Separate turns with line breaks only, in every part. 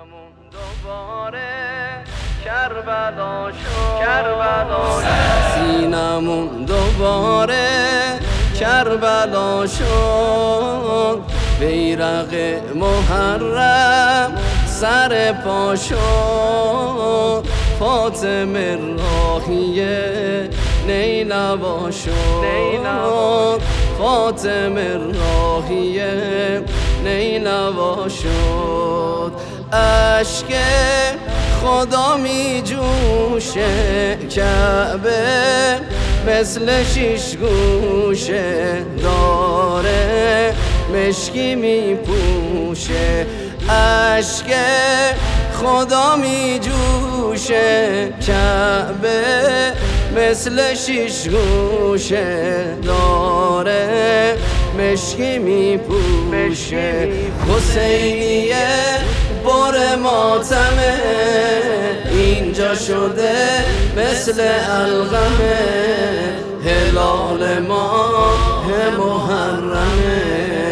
سینمون دوباره کربلا شد، سینمون دوباره کربلا شد، بیرق محرم سر پا شد، فاطمه راهیه نینوا شد، فاطمه راهیه نینوا شد. اشک خدا می جوشه، کعبه مثل شیش گوشه، داره مشکی می پوشه. اشک خدا می جوشه، کعبه مثل شیش گوشه، داره مشکی می پوشه. حسینیه بر ماتمه، اینجا شده مثل علقمه، هلال ماه محرمه.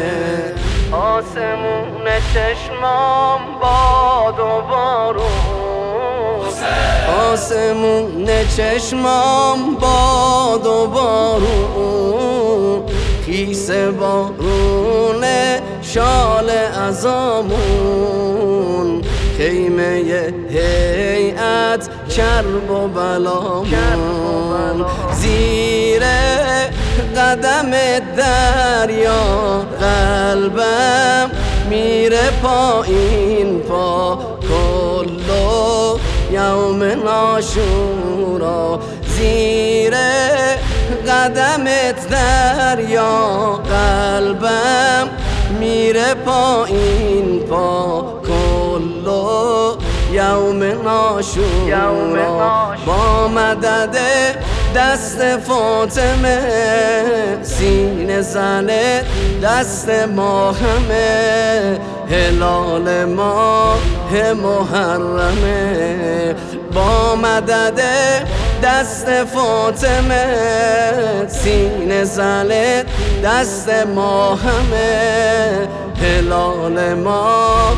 آسمون چشمام باد و بارون، آسمون چشمام باد و بارون، خیس بارون شال ازامون، خیمه هیئت کرب و بلامون. زیر قدم دریا قلبم میره پایین پا، کلو یوم عاشورا. زیر قدمت دریا قلبم میره پایین پا، کلو یوم عاشورا. با مدد دست فاطمه، سینه زنه دست ما همه، هلال ماه محرمه. با مدد دست فاطمه، سینه زنه دست ما همه، هلال ماه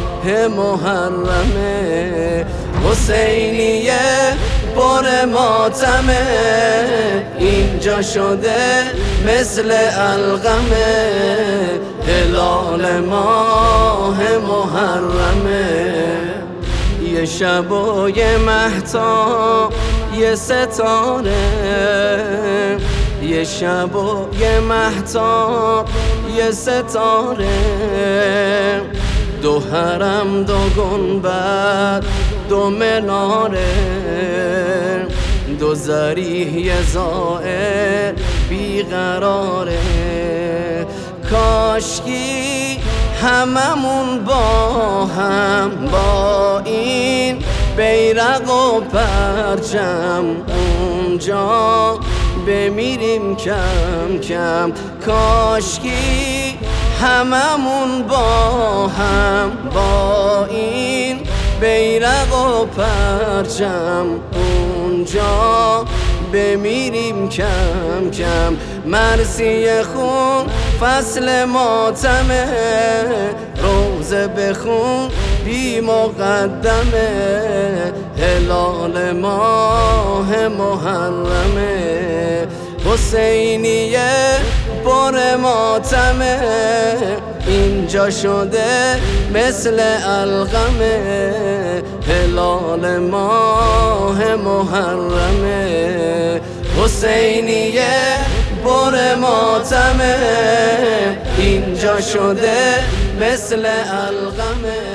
محرمه. حسینیه بر ماتمه، اینجا شده مثل علقمه، هلال ماه محرمه. یه شب و یه مهتاب یه ستاره، یه شب و یه مهتاب یه ستاره، دو حرم دو گنبد دو مناره، دو ذریح زائر بیقراره. کاشکی هممون با هم با این بیرق و پرچم اونجا بمیریم کم کم. کاشکی هممون با هم با این بیرق و پرچم اونجا بمیریم کم کم. مرسی خون فصل ماتمه، روزه بخون بی مقدمه، هلال ماه محرمه. حسینیه بر ماتمه، اینجا شده مثل علقمه، هلال ماه محرمه. حسینیه بر ماتمه، اینجا شده مثل علقمه.